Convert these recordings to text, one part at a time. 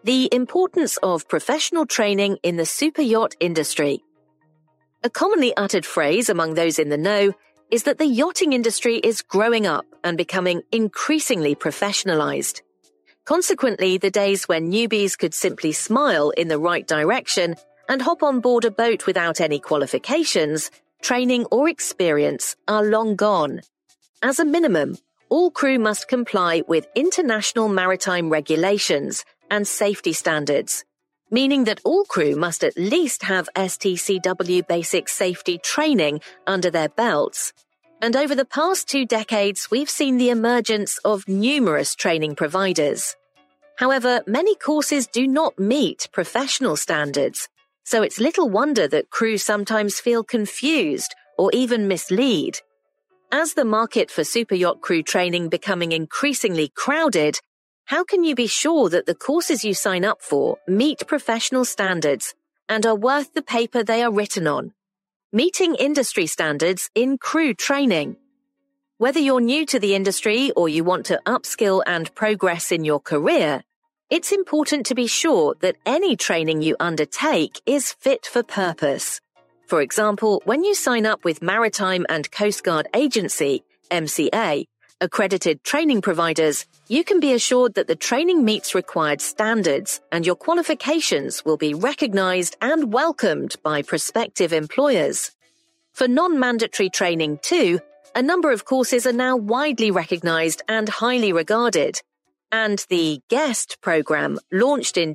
The importance of professional training in the superyacht industry. A commonly uttered phrase among those in the know is that the yachting industry is growing up and becoming increasingly professionalized. Consequently, the days when newbies could simply smile in the right direction and hop on board a boat without any qualifications, training or experience are long gone. As a minimum, all crew must comply with international maritime regulations and safety standards, meaning that all crew must at least have STCW basic safety training under their belts. And over the past 2 decades, we've seen the emergence of numerous training providers. However, many courses do not meet professional standards, so it's little wonder that crew sometimes feel confused or even mislead. As the market for superyacht crew training becoming increasingly crowded, how can you be sure that the courses you sign up for meet professional standards and are worth the paper they are written on? Meeting industry standards in crew training. Whether you're new to the industry or you want to upskill and progress in your career, it's important to be sure that any training you undertake is fit for purpose. For example, when you sign up with Maritime and Coast Guard Agency, MCA, accredited training providers, you can be assured that the training meets required standards and your qualifications will be recognized and welcomed by prospective employers. For non-mandatory training too, a number of courses are now widely recognized and highly regarded. And the GUEST program, launched in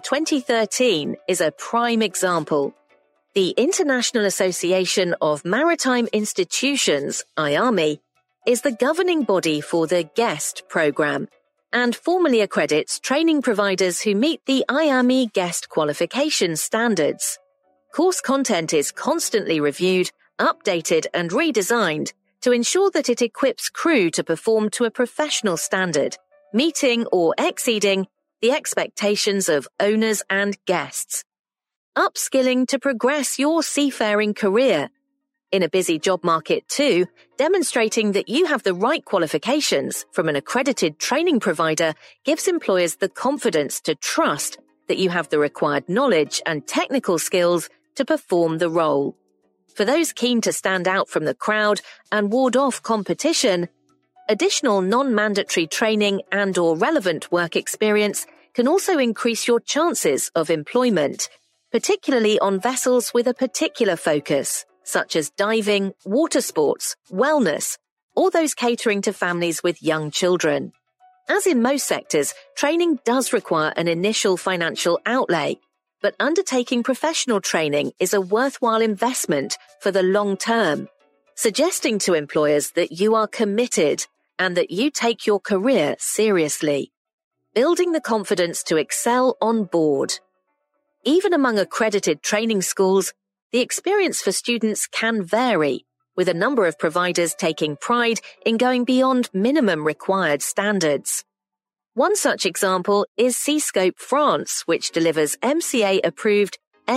2013, is a prime example. The International Association of Maritime Institutions, IAMI, is the governing body for the GUEST program and formally accredits training providers who meet the IAMI GUEST qualification standards. Course content is constantly reviewed, updated and redesigned to ensure that it equips crew to perform to a professional standard, meeting or exceeding the expectations of owners and guests. Upskilling to progress your seafaring career. In a busy job market too, demonstrating that you have the right qualifications from an accredited training provider gives employers the confidence to trust that you have the required knowledge and technical skills to perform the role. For those keen to stand out from the crowd and ward off competition, additional non-mandatory training and/or relevant work experience can also increase your chances of employment, particularly on vessels with a particular focus, such as diving, water sports, wellness, or those catering to families with young children. As in most sectors, training does require an initial financial outlay, but undertaking professional training is a worthwhile investment for the long term, suggesting to employers that you are committed and that you take your career seriously. Building the confidence to excel on board. Even among accredited training schools, the experience for students can vary, with a number of providers taking pride in going beyond minimum required standards. One such example is Seascope France, which delivers MCA-approved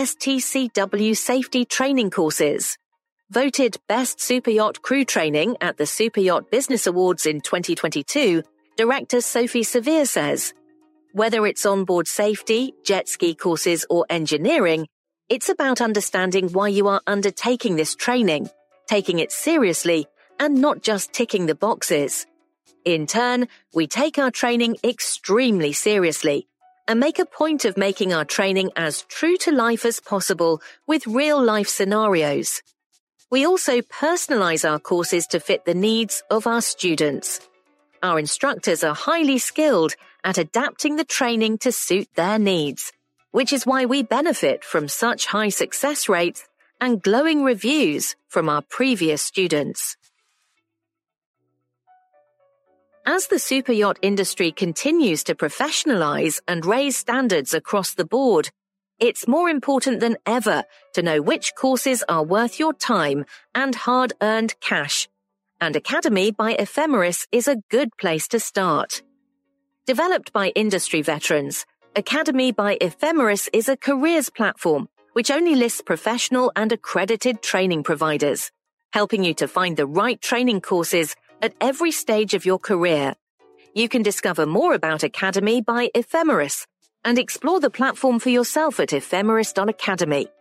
STCW safety training courses. Voted Best Superyacht Crew Training at the Superyacht Business Awards in 2022, Director Sophie Severe says, "Whether it's onboard safety, jet ski courses or engineering, it's about understanding why you are undertaking this training, taking it seriously, and not just ticking the boxes. In turn, we take our training extremely seriously and make a point of making our training as true to life as possible with real-life scenarios. We also personalize our courses to fit the needs of our students. Our instructors are highly skilled at adapting the training to suit their needs, which is why we benefit from such high success rates and glowing reviews from our previous students." As the superyacht industry continues to professionalize and raise standards across the board, it's more important than ever to know which courses are worth your time and hard-earned cash, and Academy by Ephemeris is a good place to start. Developed by industry veterans, Academy by Ephemeris is a careers platform which only lists professional and accredited training providers, helping you to find the right training courses at every stage of your career. You can discover more about Academy by Ephemeris and explore the platform for yourself at Ephemeris Academy.